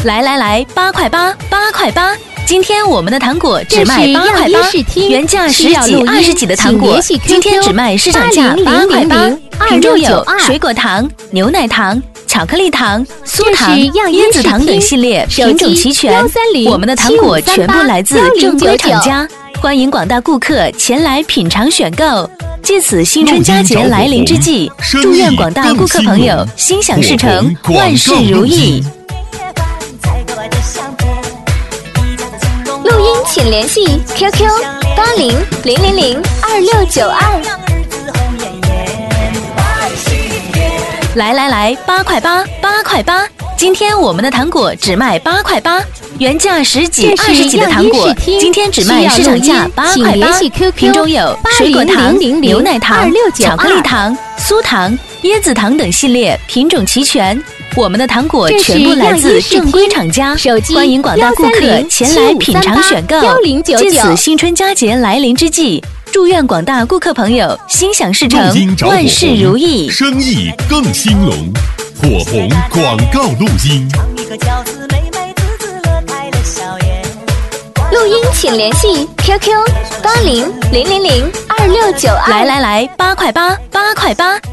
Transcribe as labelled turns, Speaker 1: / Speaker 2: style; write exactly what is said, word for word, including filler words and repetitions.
Speaker 1: 来来来，八块八，八块八！今天我们的糖果只卖八块八，原价十几、二十几的糖果，今天只卖市场价八块八。瓶中有水果糖、牛奶糖、巧克力糖、酥糖、椰子糖等系列，品种齐全。我们的糖果全部来自正规厂家，欢迎广大顾客前来品尝选购。借此新春佳节来临之际，祝愿广大顾客朋友心想事成，万事如意。
Speaker 2: 录音请联系 Q Q 八零零零零二六九二。
Speaker 1: 来来来，八块八，八块八！今天我们的糖果只卖八块八，原价十几、二十几的糖果，今天只卖市场价八块八。瓶中有水果糖、牛奶糖、巧克力糖、酥糖、椰子糖等系列，品种齐全。我们的糖果全部来自正规厂家，欢迎广大顾客前来品尝选购。借此新春佳节来临之际，祝愿广大顾客朋友心想事成，万事如意，
Speaker 3: 生意更兴隆。火红广告录音。
Speaker 2: 录音请联系 Q Q 八零零零零二六九二。
Speaker 1: 来来来，八块八，八块八！